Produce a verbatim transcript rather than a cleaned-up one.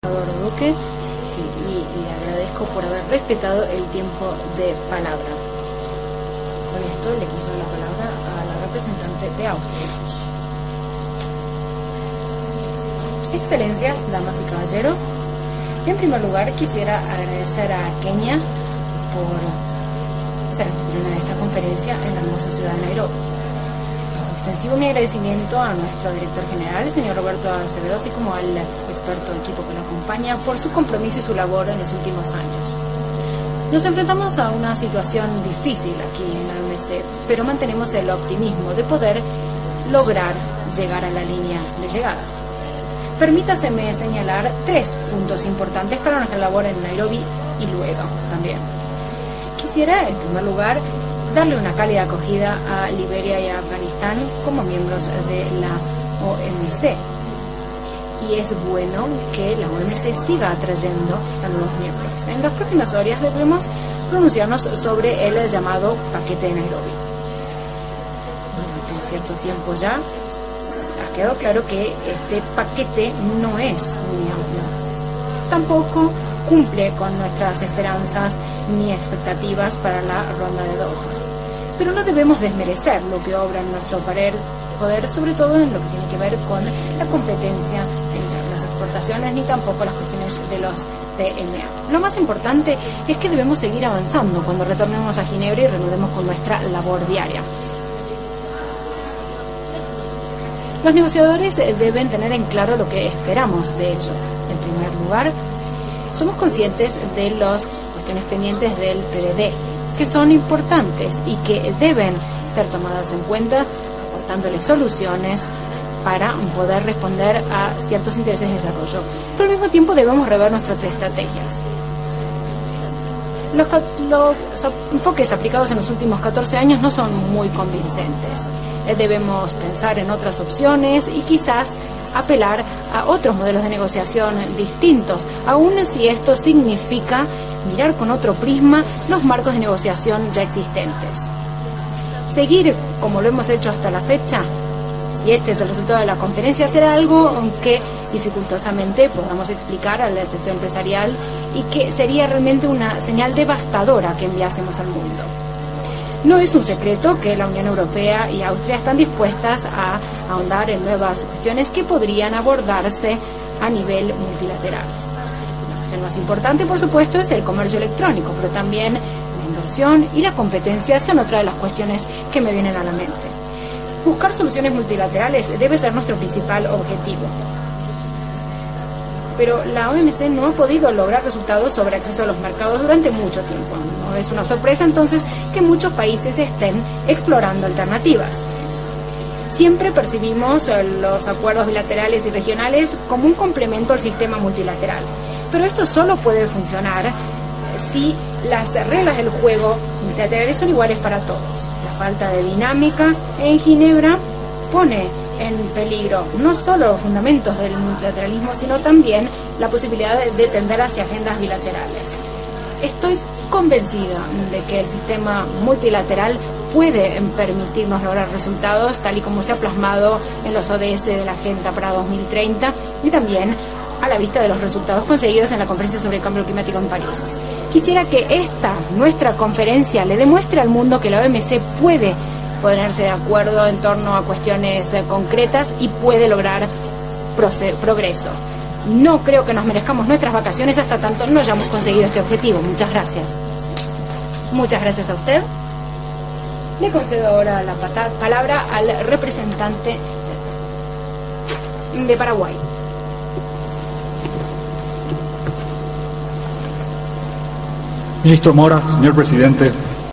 Duque y, y le agradezco por haber respetado el tiempo de palabra. Con esto le paso la palabra a la representante de Austria. Excelencias, damas y caballeros, en primer lugar quisiera agradecer a Kenia por ser anfitriona de esta conferencia en la hermosa ciudad de Nairobi. Extensivo mi agradecimiento a nuestro director general, el señor Roberto Acevedo, así como al experto equipo que lo acompaña por su compromiso y su labor en los últimos años. Nos enfrentamos a una situación difícil aquí en la O M C, pero mantenemos el optimismo de poder lograr llegar a la línea de llegada. Permítaseme señalar tres puntos importantes para nuestra labor en Nairobi y luego también. Quisiera, en primer lugar, darle una cálida acogida a Liberia y a Afganistán como miembros de la O M C. Y es bueno que la O M C siga atrayendo a nuevos miembros. En las próximas horas debemos pronunciarnos sobre el llamado paquete de Nairobi. Durante cierto tiempo ya ha quedado claro que este paquete no es muy amplio. Tampoco cumple con nuestras esperanzas ni expectativas para la ronda de Doha. Pero no debemos desmerecer lo que obra en nuestro poder, poder, sobre todo en lo que tiene que ver con la competencia en las exportaciones, ni tampoco las cuestiones de los T M A. Lo más importante es que debemos seguir avanzando cuando retornemos a Ginebra y reanudemos con nuestra labor diaria. Los negociadores deben tener en claro lo que esperamos de ello. En primer lugar, somos conscientes de las cuestiones pendientes del P D D, que son importantes y que deben ser tomadas en cuenta, aportándole soluciones para poder responder a ciertos intereses de desarrollo. Pero al mismo tiempo debemos rever nuestras estrategias. Los, los enfoques aplicados en los últimos catorce años no son muy convincentes. Debemos pensar en otras opciones y quizás apelar a otros modelos de negociación distintos, aun si esto significa mirar con otro prisma los marcos de negociación ya existentes. Seguir como lo hemos hecho hasta la fecha, si este es el resultado de la conferencia, será algo que dificultosamente podamos explicar al sector empresarial y que sería realmente una señal devastadora que enviásemos al mundo. No es un secreto que la Unión Europea y Austria están dispuestas a ahondar en nuevas cuestiones que podrían abordarse a nivel multilateral. La cuestión más importante, por supuesto, es el comercio electrónico, pero también la inversión y la competencia son otra de las cuestiones que me vienen a la mente. Buscar soluciones multilaterales debe ser nuestro principal objetivo. Pero la O M C no ha podido lograr resultados sobre acceso a los mercados durante mucho tiempo. No es una sorpresa entonces que muchos países estén explorando alternativas. Siempre percibimos los acuerdos bilaterales y regionales como un complemento al sistema multilateral. Pero esto solo puede funcionar si las reglas del juego multilaterales son iguales para todos. La falta de dinámica en Ginebra pone en peligro no solo los fundamentos del multilateralismo, sino también la posibilidad de, de tender hacia agendas bilaterales. Estoy convencida de que el sistema multilateral puede permitirnos lograr resultados tal y como se ha plasmado en los O D S de la Agenda para dos mil treinta y también a la vista de los resultados conseguidos en la Conferencia sobre el Cambio Climático en París. Quisiera que esta, nuestra conferencia, le demuestre al mundo que la O M C puede ponerse de acuerdo en torno a cuestiones eh, concretas y puede lograr progreso. No creo que nos merezcamos nuestras vacaciones hasta tanto no hayamos conseguido este objetivo. Muchas gracias. Muchas gracias a usted. Le concedo ahora la palabra al representante de Paraguay. Ministro Mora, señor presidente,